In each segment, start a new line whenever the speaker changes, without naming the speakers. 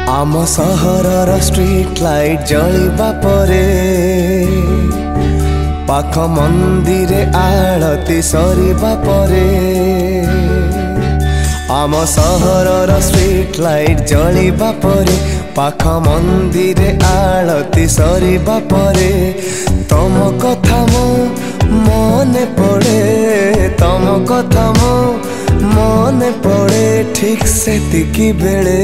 आम सहरर street light जलिबा परे पाख मंदिर आरती सरिबा परे आम सहरर स्ट्रीट लाइट जलिबा परे पाख मंदिर आरती सरिबा परे तम कथा मो मने पड़े तम कथा मो मने पड़े ठीक से तिकी बेले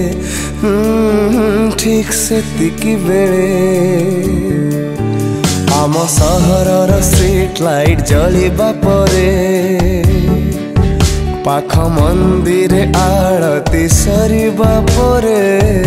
ठीक से तिकी बेले आम सहरर स्ट्रीट लाइट जलिबा परे पाख मंदिर आरती सरिबा परे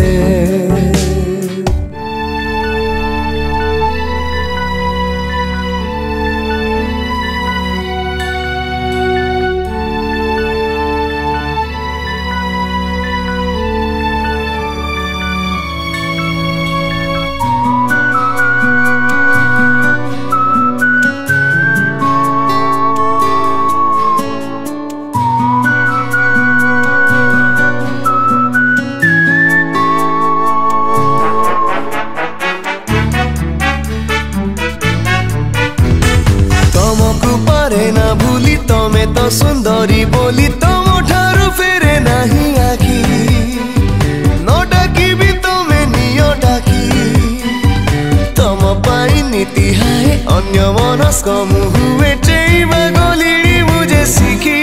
ना भूली तमे तो सुंदरी बोली तुम ठारू फेरे नहीं आखी न डाकी भी तमे नियो डाकी तम पाई नीति हाय अन्य मनस्क मुहुए चेइबा गलिडी मुझे सीखी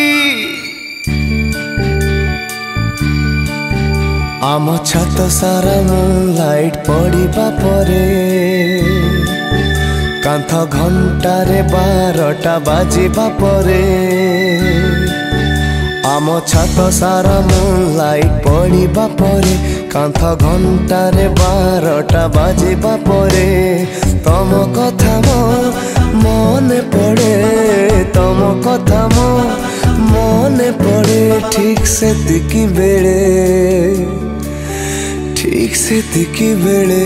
आम छत सारा लाइट पड़िबा परे कांथ घंटारे 12टा बाजिबा परे आम छात सारा लाइट पड़िबा परे कांथ घंटारे 12टा बाजिबा परे तम कथा मो मने पड़े तम कथा मो मने पड़े ठीक से तिकी बेले ठीक से तिकी बेले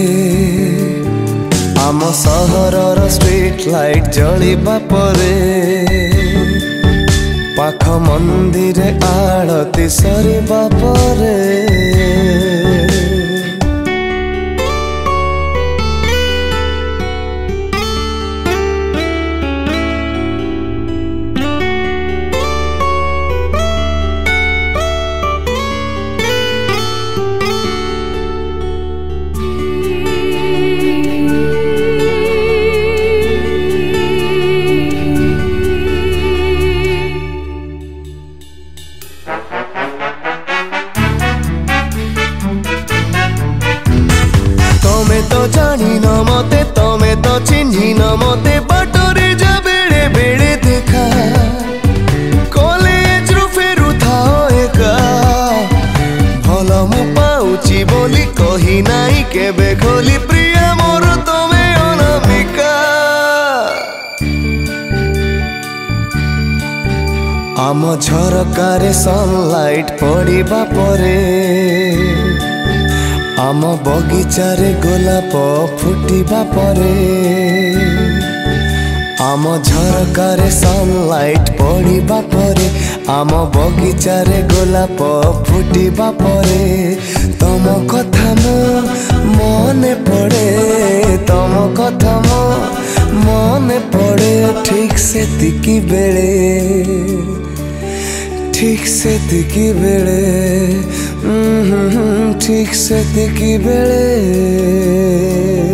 आम सहरर स्ट्रीट लाइट जलिबा परे पाख मंदिर आरती सरिबा परे तो जानी न मते तमे तो चिन्ही न मते बाटरे जा बेड़े बेड़े देखा कॉलेज रु फेरु थाओ एका भल मु पाउची बोली कही नाई केबे खोली प्रिया मोर तमे अनामिका आम झरकारे सनलाइट पड़िबा परे आम बगीचारे गोलाप फुटिबा परे आम झरकारे सनलाइट पड़िबा परे आम बगीचारे गोलाप फुटिबा परे तम कथा मो मने पड़े तम कथा मो मने पड़े ठीक से तिकी बेले ठीक से तिकी बेले ठीक से तिकी बेले।